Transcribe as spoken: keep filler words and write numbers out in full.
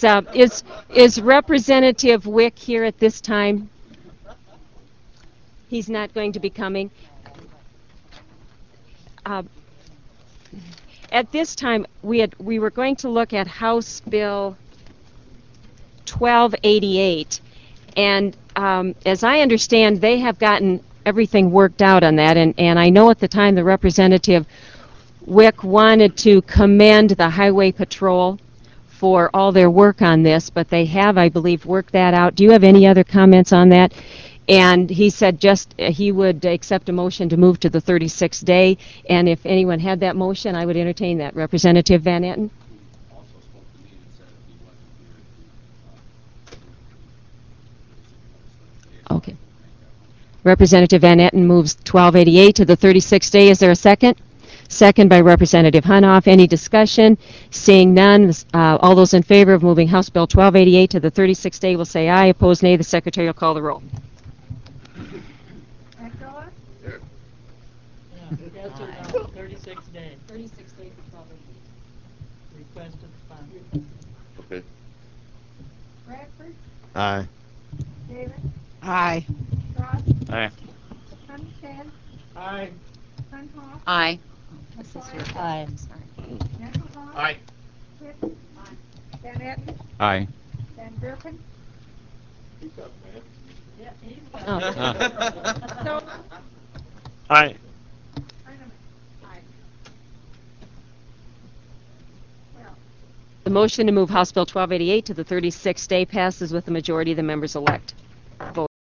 Is, uh, is, is Representative Wick here at this time? He's not going to be coming. Uh, at this time, we had we were going to look at House Bill twelve eighty-eight, and um, as I understand, they have gotten everything worked out on that, and, and I know at the time the Representative Wick wanted to commend the Highway Patrol for all their work on this, but they have, I believe, worked that out. Do you have any other comments on that? And he said just uh, he would accept a motion to move to the thirty-sixth day, and if anyone had that motion, I would entertain that. Representative Van Etten? Okay. Representative Van Etten moves twelve eighty-eight to the thirty-sixth day. Is there a second? Second by Representative Hunoff. Any discussion? Seeing none, uh, all those in favor of moving House Bill twelve eighty-eight to the thirty-sixth day will say aye. Opposed, nay. The Secretary will call the roll. Echoa? Here. Yes or no? Thirty-six days. thirty-six days for twelve eighty-eight. Requested funds. Okay. Bradford? Aye. Davis? Aye. Ross? Aye. Hunstead? Aye. Hunthoff? Aye. McCoy? Aye. Neckelbaum? Aye. Hitt? Van Etten? Aye. Van Durkin? Yeah, he's Oh. So, Aye. Aye. Well, The motion to move House Bill twelve eighty-eight to the thirty-sixth day passes with the majority of the members elect.